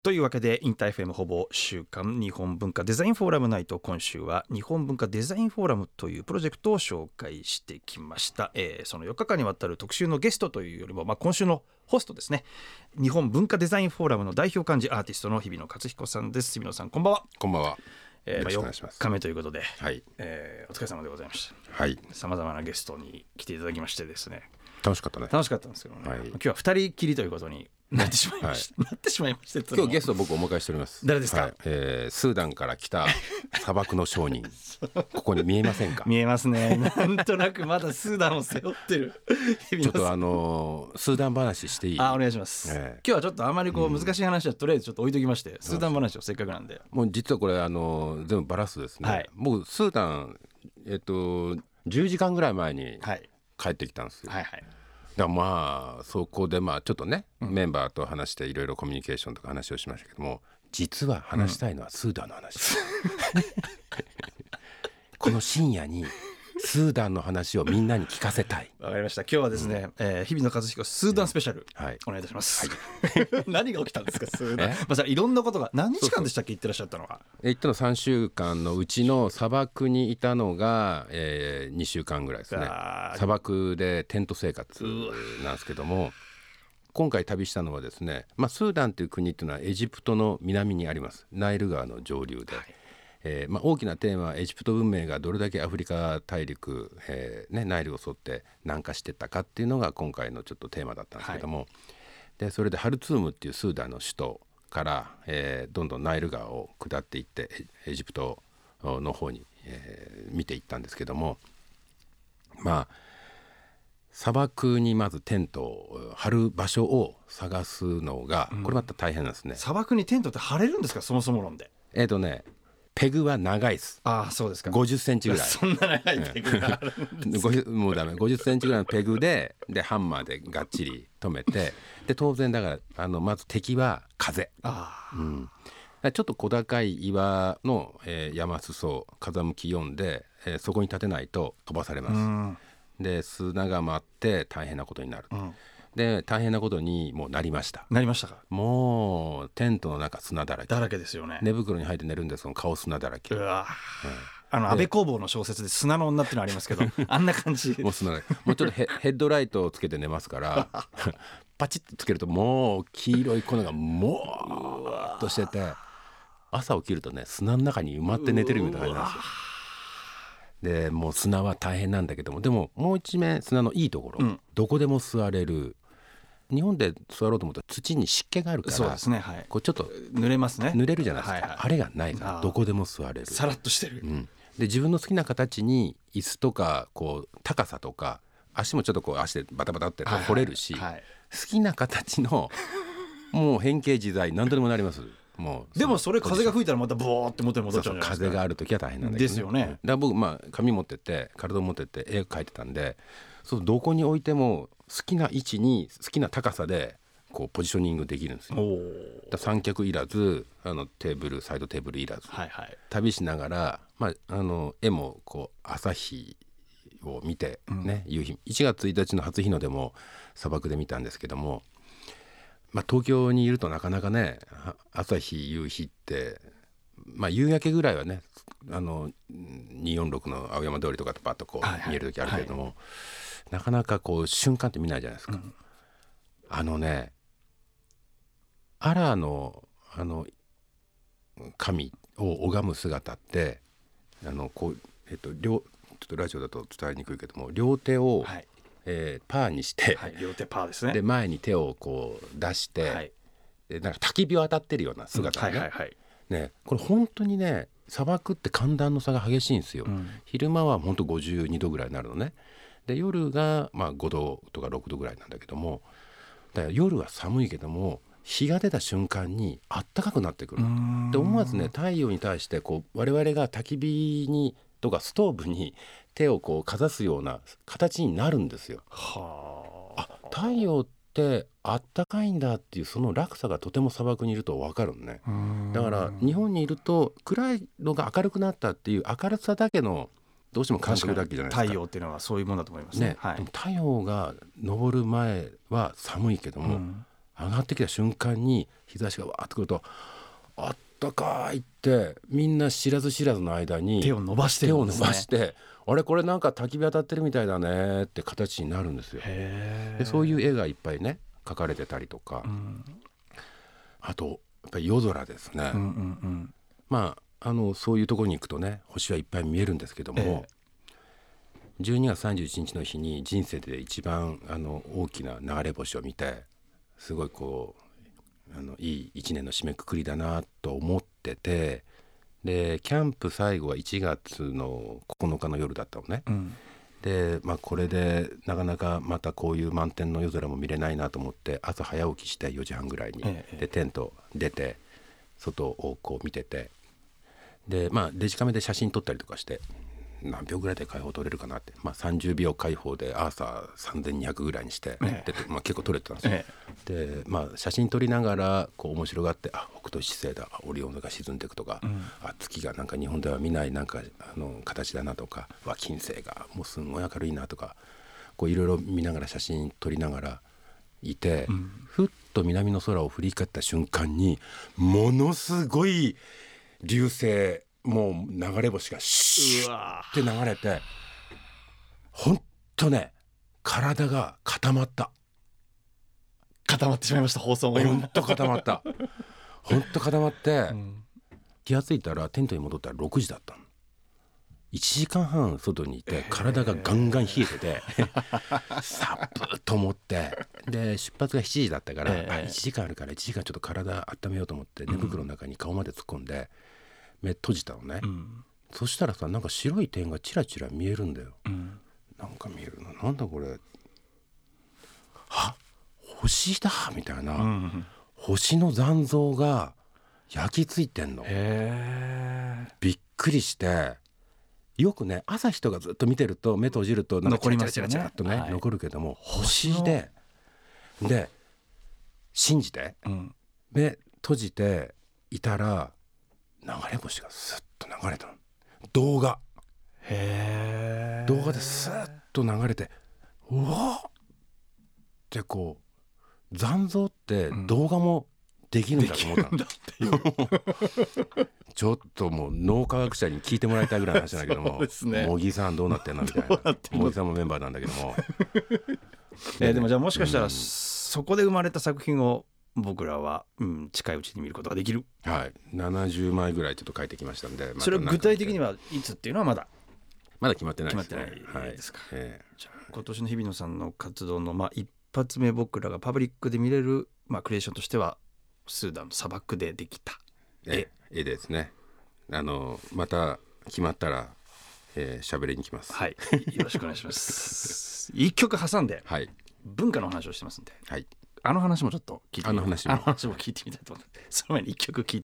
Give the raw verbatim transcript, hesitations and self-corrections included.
というわけでインター エフエム ほぼ週間日本文化デザインフォーラムナイト、今週は日本文化デザインフォーラムというプロジェクトを紹介してきました、えー、そのよっかかんにわたる特集のゲストというよりも、まあ、今週のホストですね。日本文化デザインフォーラムの代表幹事アーティストの日比野勝彦さんです。日比野さん、こんばんは。 こんばんは。 えーまあ、よっかめということで、 はいえー、お疲れ様でございました。 はい、 さまざまなゲストに来ていただきましてですね、 楽しかったね。 楽しかったんですけどね、 はい、 今日はふたりきりということになってしまいました、はい、なってしまいました。 今日ゲスト僕お迎えしております。 誰ですか？ はい、えー、スーダンから来た砂漠の商人ここに見えませんか？ 見えますね。なんとなくまだスーダンを背負ってるちょっとあのー、スーダン話していい？ あ、お願いします、えー、今日はちょっとあまりこう難しい話はとりあえずちょっと置いときまして、うん、スーダン話をせっかくなんで、 もう実はこれあのー、全部バラすですね、はい、僕スーダンえっとじゅうじかんぐらい前に帰ってきたんですよ、はいはいはい、だからまあそこでまあちょっとね、うん、メンバーと話していろいろコミュニケーションとか話をしましたけども、実は話したいのはスーダンの話、うん、この深夜にスーダンの話をみんなに聞かせたい。 わかりました。今日はですね、うん、えー、日比野和彦スーダンスペシャル、うん、はい、お願いいたします、はい、何が起きたんですかスーダン。まあ、それいろんなことが、何日間でしたっけ？行ってらっしゃったのは。 行ったのさんしゅうかんのうちの砂漠にいたのが、えー、にしゅうかんぐらいですね。砂漠でテント生活なんですけども、今回旅したのはですね、まあ、スーダンという国というのはエジプトの南にあります。ナイル川の上流で、はい、えーまあ、大きなテーマはエジプト文明がどれだけアフリカ大陸、えーね、ナイルを沿って南下していったかっていうのが今回のちょっとテーマだったんですけども、はい、でそれでハルツームっていうスーダンの首都から、えー、どんどんナイル川を下っていってエジプトの方に、えー、見ていったんですけども、まあ砂漠にまずテントを張る場所を探すのが、うん、これまた大変なんですね。 砂漠にテントって張れるんですか？そもそも論で。 えっとねペグは長いです。 ああ、そうですか。 ごじゅっセンチぐらい。 そんな長いペグがあるんですか？ もうダメ。ごじゅっセンチぐらいのペグで、でハンマーでがっちり止めて、で当然だからあのまず敵は風。あ、うん、ちょっと小高い岩の、えー、山裾風向きよんで、えー、そこに立てないと飛ばされます。うん、で砂が舞って大変なことになる。うん、で大変なことにもうなりました。 なりましたか？ もうテントの中砂だらけだらけですよね。 寝袋に入って寝るんですけど顔砂だらけ。うわ、 うん、あの安倍工房の小説で砂の女っていうのありますけどあんな感じ。 もう砂だらけ。もうちょっと ヘ, ヘッドライトをつけて寝ますからパチッとつけるともう黄色い粉がもーっとしてて、朝起きるとね砂の中に埋まって寝てるみたいな感じなんですよ。でもう砂は大変なんだけども、でももう一面砂のいいところ、うん、どこでも座れる。日本で座ろうと思ったら土に湿気があるから、 そうですね、はい、 こうちょっと濡れますね。 濡れるじゃないですか、はいはい、あれがないからどこでも座れる、 さらっとしてる、 うん、で自分の好きな形に椅子とかこう高さとか足もちょっとこう足でバタバタって掘れるし、はいはいはい、好きな形のもう変形自在何とでもなります。もうでもそれ風が吹いたらまたボーって元に戻っちゃうんじゃないですか。 そうそう、風がある時は大変なんだけど、ね、 ですよね。だから僕まあ紙持ってって体を持ってって絵描いてたんで、そうどこに置いても好きな位置に好きな高さでこうポジショニングできるんですよ。だ三脚いらず、あのテーブルサイドテーブルいらず、はいはい、旅しながら、まあ、あの絵もこう朝日を見て、ね、うん、夕日いちがつついたちの初日の出も砂漠で見たんですけども、まあ、東京にいるとなかなかね朝日夕日って、まあ、夕焼けぐらいはねあのにひゃくよんじゅうろくの青山通りとかとパッとこう見える時あるけれども、はいはい、なかなかこう瞬間って見ないじゃないですか、うん、あのねアラーのあの神を拝む姿ってあのこう、えっと、両ちょっとラジオだと伝えにくいけども両手を、はい、えー、パーにして、 はい、両手パーですね。 で前に手をこう出して、はい、でなんか焚き火を当たってるような姿ね、うん、はいはいはい、ね、これ本当にね砂漠って寒暖の差が激しいんですよ、うん、昼間は本当ごじゅうにどぐらいになるのね。で夜がまあごどとかろくどぐらいなんだけども、だから夜は寒いけども日が出た瞬間にあったかくなってくる。で思わずね太陽に対してこう我々が焚き火にとかストーブに手をこうかざすような形になるんですよ。はあ、太陽ってあったかいんだっていうその落差がとても砂漠にいると分かるのね。だから日本にいると暗いのが明るくなったっていう明るさだけのどうしても感覚だけじゃないですか。 太陽っていうのはそういうものだと思いますね。 ね、 はい、 でも太陽が昇る前は寒いけども、うん、 上がってきた瞬間に日差しがわーっとくるとあったかいってみんな知らず知らずの間に手を伸ばしてるんですね。 手を伸ばしてあれこれなんか焚き火当たってるみたいだねって形になるんですよ。 へでそういう絵がいっぱいね描かれてたりとか、うん、あとやっぱり夜空ですね、うんうんうん、まああのそういうところに行くとね星はいっぱい見えるんですけども、えー、じゅうにがつさんじゅういちにちの日に人生で一番あの大きな流れ星を見てすごいこうあのいいいちねんの締めくくりだなと思ってて、でキャンプ最後はいちがつのここのかの夜だったのね、うん、で、まあ、これでなかなかまたこういう満天の夜空も見れないなと思って朝早起きしてよじはんぐらいに、ええ、でテント出て外をこう見てて、でまあデジカメで写真撮ったりとかして何秒ぐらいで解放撮れるかなって、まあ、さんじゅうびょう解放でアーサーさんぜんにひゃくぐらいにして、ええでまあ、結構撮れてたんですよ、ええ、でまあ写真撮りながらこう面白がってあ北斗七星だオリオン座が沈んでいくとか、うん、あ月がなんか日本では見ないなんかあの形だなとかわ金星がもうすごい明るいなとかこういろいろ見ながら写真撮りながらいて、うん、ふっと南の空を振り返った瞬間にものすごい流星もう流れ星がシュッって流れてほんとね体が固まった固まってしまいました。放送もほんと固まったほんと固まって、うん、気がついたらテントに戻ったらろくじだったの。いちじかんはん外にいて体がガンガン冷えててサップと思ってで出発がしちじだったから、えー、あいちじかんあるからいちじかんちょっと体温めようと思って寝袋の中に顔まで突っ込んで、うん目閉じたのね、うん、そしたらさなんか白い点がチラチラ見えるんだよ、うん、なんか見えるななんだこれは星だみたいな、うん、星の残像が焼き付いてんの。へーびっくりしてよくね朝日とかずっと見てると目閉じるとなんかチラチラチラチラっとね、はい、残るけども星でで信じて、うん、目閉じていたら流れ星がスッと流れたの動画へー動画でスッと流れてうわっってこう残像って動画もできるんだと思った、うん、できるんだっていうちょっともう脳科学者に聞いてもらいたいぐらいの話なんだけども茂木、ね、さんどうなってんのみたいな茂木さんもメンバーなんだけどもえー、でもじゃあもしかしたら、うん、そこで生まれた作品を僕らは、うん、近いうちに見ることができる。 はいななじゅうまいぐらいちょっと書いてきましたんで、 それは具体的にはいつっていうのはまだまだ決まってないですね。 決まってないですか、はいえー、じゃあ今年の日比野さんの活動の、まあ、一発目僕らがパブリックで見れる、まあ、クリエーションとしてはスーダンの砂漠でできた絵絵ですね。あのまた決まったらえー、喋りに来ます。 はいよろしくお願いします一曲挟んで、はい、文化の話をしてますんで、はい、あの話もちょっと聞いてみあの話もあの話も聞いてみたいと思ってその前に一曲聞いて